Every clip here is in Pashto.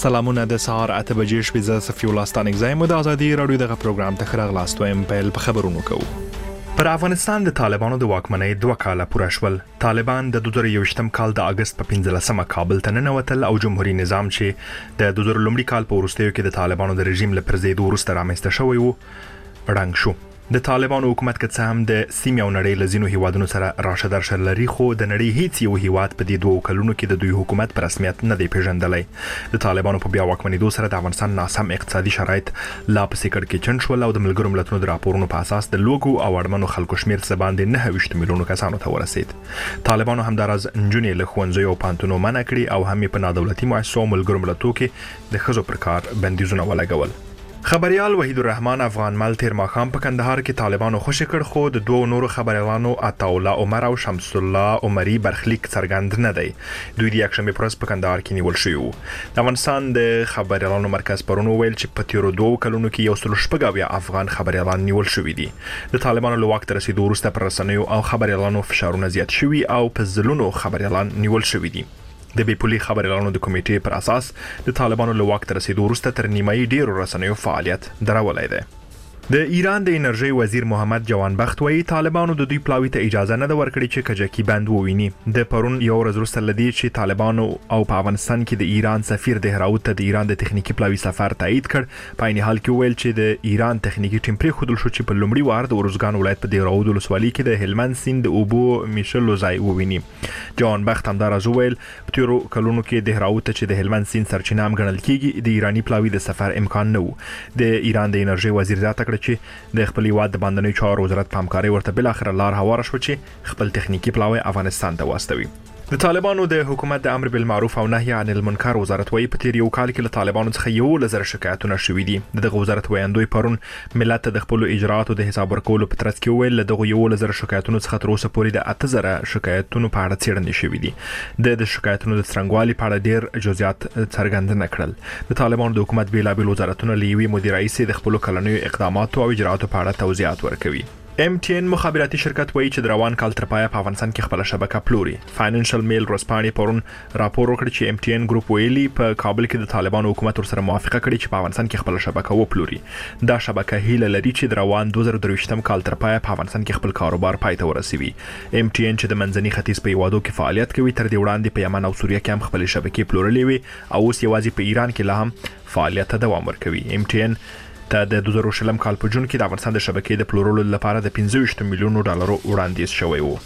سلامونه د سهار 8 بجې شپې ز صفي الله ستانګزای مو د ازادي رادیو دغه پروګرام ته خراغلاست وایم په خبرونو کوو. پر افغانستان د طالبانو د واکمنۍ 2 کاله پوره شول. طالبان د 2021م کال د اگست په 15مه کابل ته ننوتل او جمهوریت نظام چې د 2000 کال په وروستیو کې د طالبانو د رژیم له پرځېدو وروسته رامنځته شوی و رنګ شو. د طالبانو حکومت که څه هم د سیمې او نړۍ له ځینو هیوادونو سره راشه درشه لري، خو د نړۍ هیڅ یو هیواد په دې 2 کلونو کې د دوی حکومت په رسمیت نه دی پیژندلی. د طالبانو په بیا واکمنېدو سره د افغانستان ناسم اقتصادي شرایط لا پسې کړکېچن شول او د ملګرو ملتونو د راپورونو په اساس د لوږو او اړمنو خلکو شمېر څه باندې 29 میلیونو کسانو ته ورسید. طالبانو همداراز نجونې له ښوونځیو او پوهنتونونو منع کړي او هم په نادولتي مؤسسو او ملګرو ملتونو کې د ښځو پر کار بندیزونه ولګول. خبريال وحید الرحمن افغان مل تیر ماښام په کندهار کې طالبانو خوشی کړ، خو د 2 نورو خبريالانو عطاالله عمر او شمس الله عمري برخلیک څرګند نه دی. دوی د یکشنبه پرس په کندهار کې نیول شوی وو. د افغانستان د خبريالانو مرکز پرونو ویل چې په تیرو 2 کلونو کې یو سل شپږاویا افغان خبريالان نیول شوی دي. د طالبانو له واک ته رسیدو وروسته پر رسنیو او خبريالانو فشارونه زیات شوي او په ځلونو خبريالان نیول شوی دي. د بیپولي خبريالانو د کمیټې پر اساس د طالبانو له واک ته رسیدو وروسته تر نیمایي ډیرو رسنیو فعالیت درولای دی. د ایران د انرژي وزیر محمد جوانبخت وایي طالبانو د دوی پلاوی ته اجازه نه ورکړي چې کجکی بند وویني. د پرون یو ورځ وروسته لدی چې طالبانو او په افغانستان کې د ایران سفیر دهراوت ته د ایران د تخنیکی پلاوی سفر تایید کړ. په عین حال کې ویل چې د ایران تخنیکی ټیم پرې خودل شو چې په لومړي وار د ورزګان ولایت په دهراوت ولسوالۍ کې د هلمند سیند د اوبو میشلو ځای وویني. جوانبخت همداراز ویل په تیرو کلونو کې دهراوت چې د هلمند سیند سرچینه هم ګڼل کیږي د ایرانی پلاوی د سفر امکان نه و. د ایران د انرژي وزیر ذات چې د خپل هیواد د باندنۍ چارو وزارت په همکارۍ ورته بل اخر لار هواره شو چې خپل تخنیکی پلاوی افغانستان ته واستوي. د طالبانو د حکومت د امر بالمعروف او نهي عن المنکر وزارت وایي په تیر یو کال کې له طالبانو څخه 11,000 شکایتونه شوي دي. دغه وزارت وایندوی پرون ملت ته د خپل اجراءاتو د حساب ورکولو په ترڅ کې ویل دغه 11,000 شکایتونو څخه تر اوسه پورې د 8,000 شکایتونو په اړه څېړنې شوي دي. د شکایتونو د څرنګوالي په اړه ډیر جزئیات څرګند نه کړل. د طالبانو د حکومت بیلابیل وزارتونه له یوې مدیر رئیس د خپل کلنیو اقداماتو او اجراءاتو په اړه توضیحات ورکوي. MTN مخابراتي شرکت وایي چې د روان کال تر پایه په افغانستان کې خپل شبکه پلوري. فاینانشل میل ورځپاڼې پرون راپور وکړ چې MTN ګروپ ویلي په کابل کې د طالبانو حکومت سره موافقه کړې چې په افغانستان کې خپل شبکه وپلوري. دا شبکه هیله لري چې د روان 2023م کال تر پایه په افغانستان کې خپل کاروبار پای ته ورسوي. MTN چې د منځني ختیځ په هیوادو کې فعالیت کوي تر دې وړاندې په یمن او سوریه کې هم خپل شبکې پلورلې وي او اوس یوازې په ایران کې لا هم فعالیت ته دوام ورکوي. MTN ته د 2020 کال په جون کې د افغانستان د شبکې د پلورلو لپاره د 25 میلیونو ډالرو وړاندیز شوی و.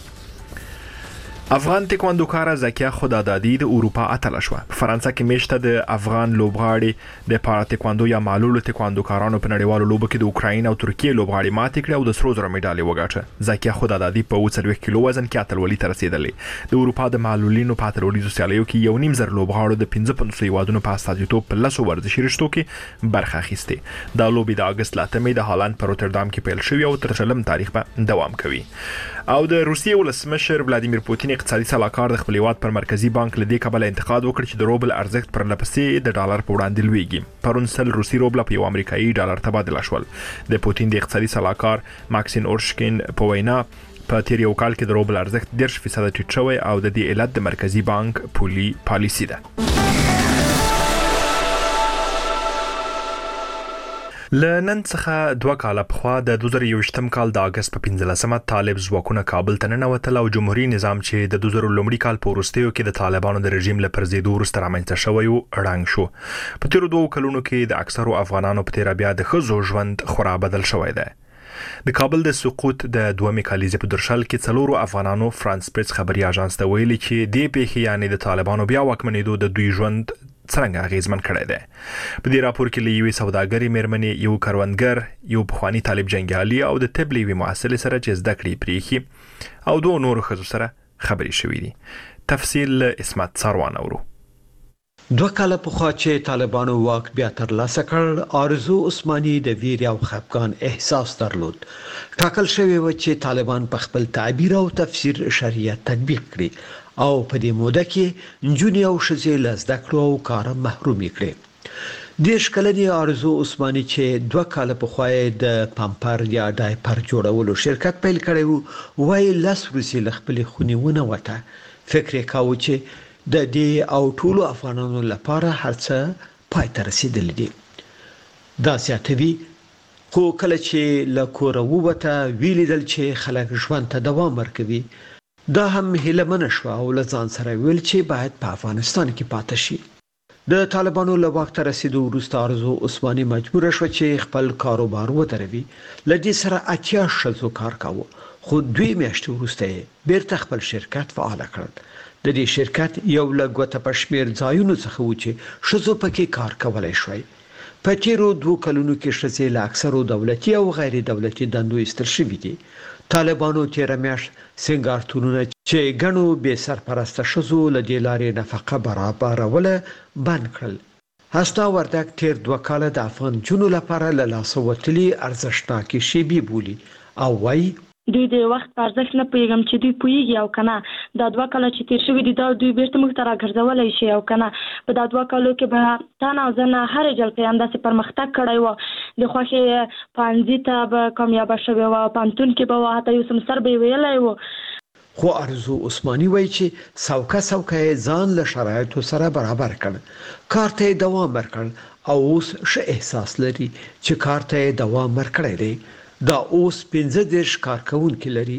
افغان تکواندوکار زکیه خدادادی د اروپا اتله شو. په فرانسه کې میشته د افغان لوبغاړي د پارا تکواندو یا معلول تکواندوکارانو په نړیوالو لوبو کې د اوکراین او ترکیه لوبغاړي ماتې کړې او د سرو زرو مډالۍ وګټه. زکیه خدادادی په 40 کیلو وزن کې اتلولي ته رسیدلې. د اروپا د معلولینو په اتلولیزو سیالیو کې 1.5 لوبغاړو د 55 هیوادونو په استازیتوب په 10 ورزشي رشتو کې برخه اخیسته. دا لوبي د اگست لاتمې د هالند په روتردام کې پیل شوې او تر شلم تاریخ به دوام کوي. او د روسیې ولسمشر ولادیمیر پوتین اقتصادي صلاحکار د خپل هیواد پر مرکزی بانک لدی کابل انتقاد وکړ چې د روبل ارزښت پر لپسې د ډالر په وړاندې لویږي. پرون سل روسي روبل په یو امریکایي ډالر تبادله شول. د پوتین د اقتصادي صلاحکار ماکسین اورشکین په وینا په تیر یو کال کې د روبل ارزښت 10% ټیټ شوی او د دې علت د مرکزی بانک پولي پالیسي ده. لنن څخه 2 کاله پخوا د 2021م کال د اگست په 15مه طالب ځواکونه کابل ته ننوتل او جمهوریت نظام چې د 2000 کال په وروستیو کې د طالبانو د رژیم له پرځېدو وروسته رامنځته شوی و رنګ شو. په تیرو 2 کلونو کې د اکثرو افغانانو په تیر بیا د ښځو ژوند خورا بدل شوی دی. د کابل د سقوط د 2 کالیزې په درشل کې 4 افغانانو فرانس پریس خبري اژانس ته ویلي چې د پیښې یعنی د طالبانو بیا واکمنېدو د دوی ژوند څنګه اغیزمن کړی دی. په دې راپور کې یوې سوداګرې میرمنې یو کروندګر یو پخوانی طالب جنگیالي او د طب لیوي محصل سره چې زده کړې پریخي او 2 نور ښځو سره خبري شوې دي. تفصیل اسمت سروان اورو. 2 کاله پخوا چې طالبانو واک بیا ترلاسه کړ، آرزو عثماني د ویر او خفګان احساس درلود. ټاکل شوی و چې طالبان په خپل تعبیر او تفسیر شریعت تطبیق کړي او په دې موده کې نجونې او ښځې له زده کړو او کار محروم کړي. د شکلنی آرزو عثماني چې 2 کاله پخوا د پامپر یا ډایپر جوړولو شرکت پیل کړی و، وایي لاس روسي له خپل خونیونه وته. فکر کاوه چې د دې او ټولو افغانانو لپاره هرڅه پای ته رسیدلی دي. دا زیاتوي خو کله چې له کوره ووته ویلیدل چې خلک ژوند ته دوام ورکوي. دا هم هیله شوه او له ځان سره ویل چې باید په افغانستان کې پاتې شي. د طالبانو له واک ته رسیدو وروسته ارزو عثماني مجبور شو چې خپل کاروبار ودروي. له دې سره 80 ښځو کار کاوه، خو 2 میاشتې وروسته بیرته خپل شرکت فعال کړ. د دې شرکت یو له ګوته په شمېر ځایونو څخه و چې ښځو پکې کار کولای شوی. په تیرو 2 کلونو کې ښځې له اکثرو دولتي او غیر دولتي دندو ایستل شوي دي. طالبانو تیره میاشت سنگارتونونه چې ګڼو بې سرپرسته ښځو له دې لارې نفقه برابروله بند کړل. هستا وردک تیر 2 کاله د افغان جنو لپاره له لاسه وتلي ارزښتناکې شیبې بولي او وایي دوی د وخت په ارزښت نه پوهیږم چې دوی پوهیږي او کنه دا 2 کاله چې تیر شوي دي دا دوی بیرته موږ ته راګرځولی شي او کنه په دا 2 کالو کې به تنه او زنه هرې جلقې همداسې پرمختګ کړی و. د خوښې پانځي ته به کامیابه شوې وه، پانتون کې به وه، حتی یو سمسر به یې ویلی و. خو ارزو عثماني وایي چې څوکه ځان له شرایطو سره برابر کړ، کار ته دوام ورکړ او اوس ښه احساس لري چې کار ته دوام ورکړی دی. دا اوس 15 کارکونکي لري.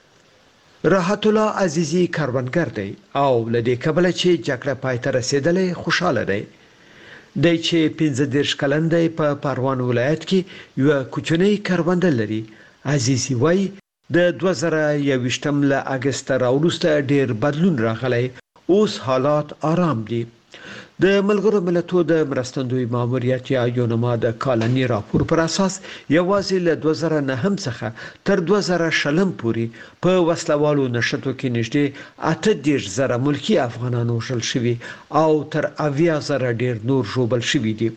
راحت الله عزیزی کاروانګر دی او لدې کبله چې جګړه پای ته رسیدلې خوشاله دی. د چې 15 کلن دی په پروان ولایت کې یو کوچنی کارونده لري. عزیزی وایي د 2021 له اگست راوروسته ډیر بدلون راغلی. اوس حالات آرام دي. د ملګرو ملتونو د مرستندوی ماموریت یا یونما د کالنی راپور پر اساس یوازې له 2009 څخه تر 2020 پورې په وسلوالو نشټو کې نږدې 80,000 ملکی افغانانو وژل شوي او تر 80,000 ډیر نور ژوبل شوي دي.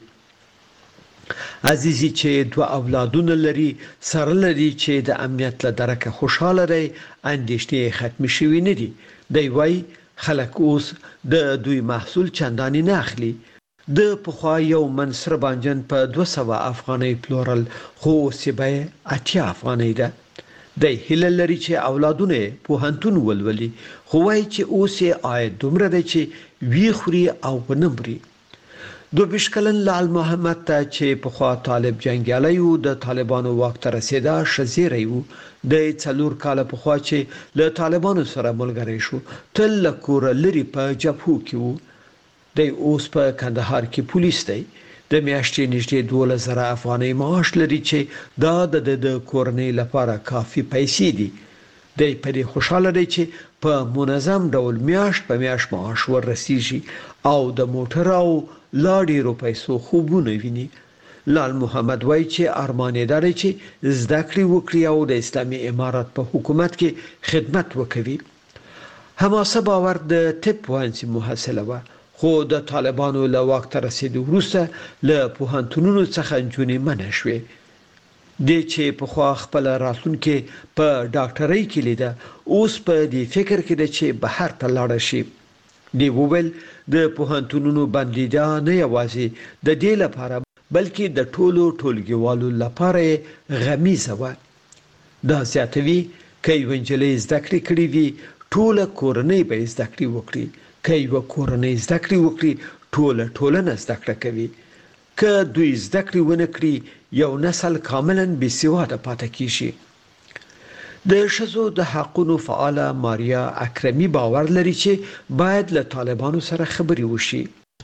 عزیزی چې 2 اولادونه لري سره لري چې د امنیت له درکه خوشاله دی، اندېښنې ختم شوي نه دي. دی وایي خلک اوس د دوی محصول چنداني نه اخلي. د پخوا یو منصر بانجن په 200 افغانۍ پلورل، خو اوس یې بیه 80 افغانۍ ده. د هیله لري چې اولادونه پوهنتون ولولي، خو وایي چې اوس یې عاید دومره دی چې وی خوري او ونه مري. 22 کلن لال محمد ته چې پخوا طالب جنگیالی و د طالبانو واک ته رسیده شزیری و. د 4 کاله پخوا چې له طالبانو سره ملګری شو تل له کوره لري په جبهو کې و. د اوس په کندهار کې پولیس دی. د میاشتې نږدې 12,000 افغانۍ معاش لري چې دا د کورنۍ لپاره کافي پیسې دي. د په دې خوشاله دی چې په منظم ډول میاشت په میاشت معاش ورسیږي او د موټر او لا ډیرو پیسو خوبونه ویني. لال محمد وایي چې ارمان یې دی چې زده کړې وکړي او د اسلامي امارت په حکومت کې خدمت وکړي. حماسه باور د طب پوهنځي محصله وه، خو د طالبانو له واک ته رسیدو وروسته له پوهنتونونو څخه نجونې منع شوې. د چې پخوا خپل راتلونکې په ډاکټرۍ کې لیده، اوس په دې فکر کې ده چې بهر ته لاړه شي. دی وویل د پوهنتونونو بندیدا نه یوازې د دې لپاره بلکې د ټولو ټولګیوالو لپاره غمیزه وه. دا زیاتوي که یو نجلۍ زده کړې کړې وي ټوله کورنۍ به زده کړې وکړي، که یو کورنۍ زده کړې وکړي ټوله ټولنه زده کړه کوي. که دوی زده کړې ونه کړي یو نسل کاملا بې سواده پاتې کیږي. د ښځو د حقونو فعاله ماریا اکرمی باور لري چې باید له طالبانو سره خبرې وشي.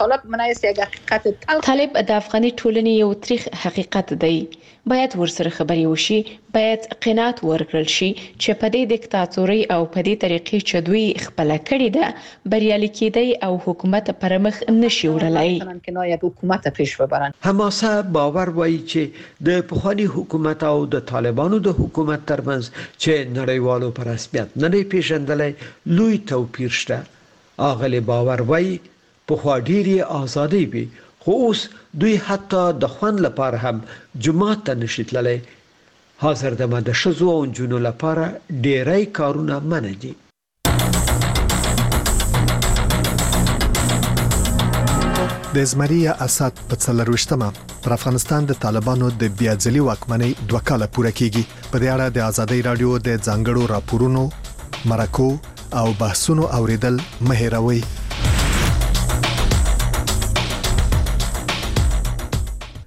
طالب د افغاني ټولنې یو تاریخ حقیقت دی. باید ورسره خبرې وشي، باید قناعت ورکړل شي چې په دې دیکتاتوري او په دې طریقې چې دوی خپل کړی ده بریالي کېدی او حکومت پر مخ نشي وړلای. حماسه باور وایي چې د پخوانی حکومت او د طالبانو د حکومت ترمنځ چې نړیوالو په رسمیت نه دی پیژندلی لوی توپیر شته. اغلی باور وایي پخوا ډېرې ازادۍ وي، خو اوس دوی حتی د خوند لپاره هم جومات ته نشي تللی. حاضر دمه د ښځو او نجونو لپاره ډېری کارونه منع دي. د زمري اسد په 24مه پر افغانستان د طالبانو د بیا ځلي واکمنۍ 2 کاله پوره کیږي. په دې اړه د ازادۍ رادیو د ځانګړو راپورونو، مرکو او بحثونو اوریدل مه هېروئ.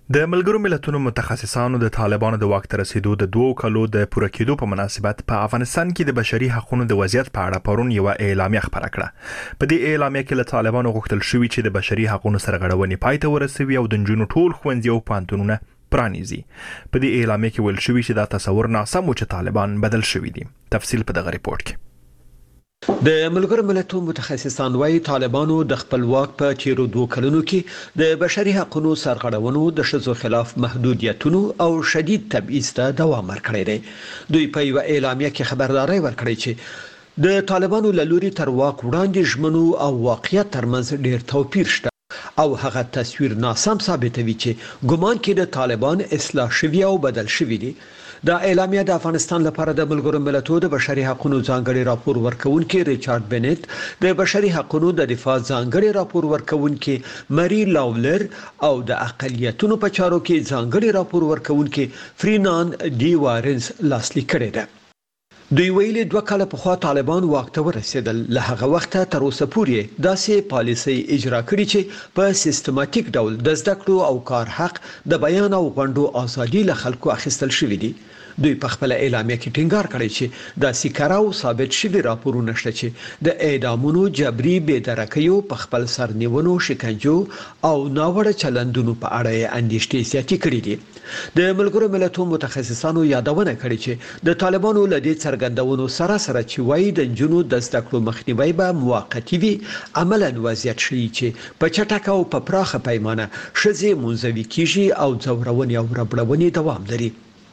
د ملګرو ملتونو متخصصانو د طالبانو د واک ته رسیدو د 2 کالو د پوره کېدو په مناسبت په افغانستان کې د بشري حقوقو د وضعیت په اړه پرون یو اعلامیه خپره کړه. په دې اعلامیه کې له طالبانو غوښتل شوی چې د بشري حقوقو سرغړونې پای ته ورسوي او د نجونو ټول ښوونځي او پوهنتونونه پرانیزي. په دې اعلامیه کې ویل شوی چې دا تصور ناسم و چې طالبان بدل شوی دي. تفصیل په دغه ریپورت کې. د ملګرو ملتونو متخصصان وايي طالبانو د خپل واک په تیرو 2 کلونو کې د بشري حقوقو سرغړونو د ښځو خلاف محدودیتونو او شدید تبعیض ته دوام ورکړی دی. دوی په یو اعلامیه کې خبرداري ورکړې چې د طالبانو له لوري تر واک وړاندې ژمنو او واقعیت ترمنځ ډیر توپیر شته او هغه تصویر ناسم ثابتوي چې ګومان کې د طالبان اصلاح شوی او بدل شوی دي. دا اعلامیه د افغانستان لپاره د ملګرو ملتونو د بشري حقوقو ځانګړي راپور ورکونکي ریچارډ بنت، د بشري حقوقو د دفاع ځانګړي راپور ورکونکي مری لاولر او د اقلیتونو په چارو کې ځانګړي راپور ورکونکي فرینان ډي وارنز لاسلیک کړی دی. دوی ویلي 2 کاله پخوا طالبان واک ته ورسېدل. له هغه وخته تر اوسه پورې داسې پالیسي اجرا کړې چې په سیستماتیک ډول د زده کړو او کار حق، د بیان او غونډو ازادي له خلکو اخیستل شوې دي. دوی په خپل اعلامیه کې ټینګار کړی چې د سیکارا او ثابت شوی راپورونه شته چې د اعدامونو، جبري بېدرکیو، په خپل سرنیونو، شکنجو او ناوړه چلندونو په اړه اندېښنې زیاتې کړې دي. د ملګرو ملتونو متخصصانو یادونه کړې چې د طالبانو له دې څرګندونو سره چې وایي د جنونو د زده کړو مخنیوي به موقتی وي، عملاً وضعیت شي چې په چټکه او په پراخه پیمانه ښځې منزوي کیږي او ځورونې او ربړونې دوام لري.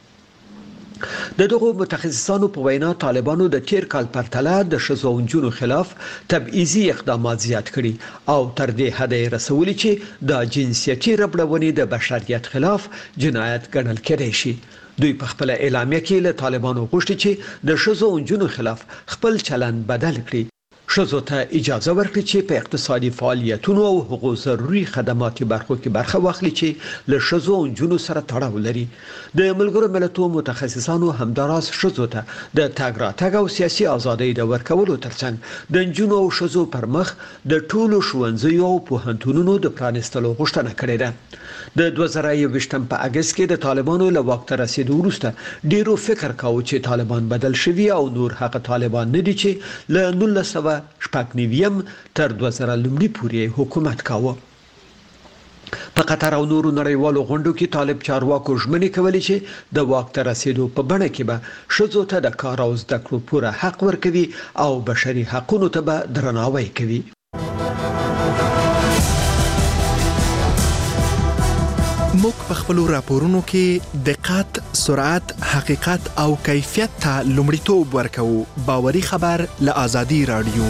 د دغو متخصصانو په وینا طالبانو د تیر کال پرتله د ښځو او نجونو خلاف تبعیضي اقدامات زیات کړي او تر دې حد یې رسولي چې د جنسیتي ربړونې د بشریت خلاف جنایت ګڼل کېدای شي. دوی په خپل اعلامیه کې له طالبانو غوښتي چې د ښځو او نجونو خلاف خپل چلند بدل کړي، ښځو ته اجازه ورکړي چې په اقتصادي فعالیتونو او حقوقو ضروري خدماتي برخو کې برخه واخلي چې له ښځو او نجونو سره تړاو لري. د ملګرو ملتونو متخصصانو همداراز ښځو ته د تګ راتګ او سیاسي ازادۍ د ورکولو ترڅنګ د نجونو او ښځو پر مخ د ټولو ښوونځیو او پوهنتونونو د پرانیستلو غوښتنه کړې ده. د 2021 په اگست کې د طالبانو له واک ته رسیدو وروسته ډیرو فکر کاوه چې طالبان بدل شوي او نور هغه طالبان نه دي چې له 1999 تر 2000 پورې حکومت کاوه. په قطر او نورو نړیوالو غونډو کې طالب چارواکو ژمنې کولې چې د واک ته رسیدو په بڼه کې به ښځو ته د کار او زده کړو پوره حق ورکوي او بشري حقوقو ته به درناوی کوي. موږ په خپل راپورونو کې دقت، سرعت، حقیقت او کیفیت ته لومړیتوب ورکوو. باوري خبر له آزادي رادیو.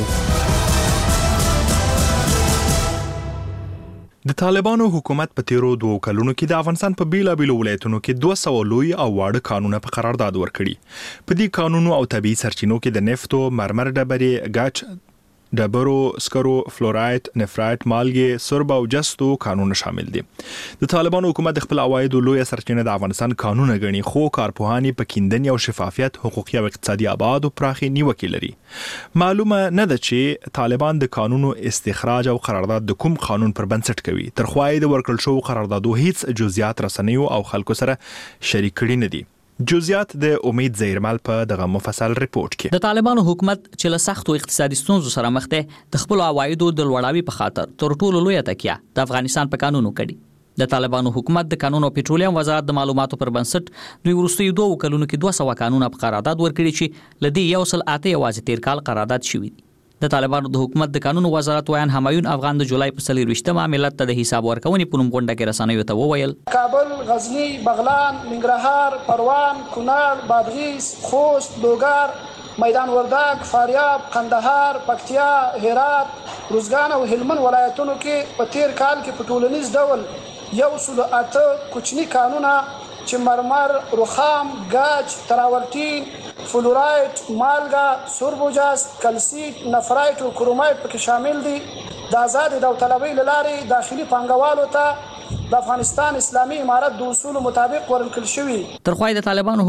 د طالبانو حکومت په تیرو 2 کلونو کې د افغانستان په بیلابیلو ولایتونو کې 200 لوی او واړه قانونه په قرارداد ورکړي. په دې قانونو او طبي سرچینو کې د نفتو، مرمر ډبرې، ګاچ، ډبرو، سکرو، فلورایت، نفرایت، مالګې، سرب او جستو قانون شامل دي. د طالبانو حکومت د خپل عوایدو لوی سرچینه د افغانستان قانون غني، خو کارپوهانی په کیندنې او شفافیت، حقوقي او اقتصادي آباد او پراخي نیوکه لري. معلومه نه ده چې طالبان د قانونو استخراج او قرارداد د کوم قانون پر بنسټ کوي. تر خوای د ورکړل شو قراردادو هیڅ جزئیات رسنیو او خلکو سره شریک کړي نه دي. جزئیات د امید زیرمل په دغه مفصل ریپورت کې. د طالبانو حکومت چې له سختو اقتصادي ستونزو سره مخ دی، د خپل عوایدو د لوړاوي په خاطر تر ټولو لوی تکیه د افغانستان په قانونو کړي. د طالبانو حکومت د قانون او پټرولیم وزارت د معلوماتو پر بنسټ دوی وروستي 2 کلونو کې 200 قانونه په قرارداد ورکړي چې لدی 108 یوازې تیر کال قرارداد شوی دي. د طالبانو د حکومت د قانون وزارت ویان همایون افغان د جولای په 24 ملت ته د حساب ورکونې په نوم غونډه کې رسنیو ته وویل: کابل، غزنی، بغلان، ننګرهار، پروان، کونړ، بادغیس، خوست، لوګر، میدان وردګ، فاریاب، قندهار، پکتیا، هرات، روزګان او هلمند ولایتونو کې په تیر کال کې په ټولنیز ډول 108 کوچني قانونه چې مرمر، رخام، ګاج، تراورټین، فلورایت، مالګه، سوربوجاست، کلسیت، نفرایت او کرومایت پکې شامل دي. د آزاد داوطلبۍ لارې داخلي پانګوالو ته د افغانستان اسلامي امارت د اصول مطابق ورکړل شوی. تر خوای د طالبانو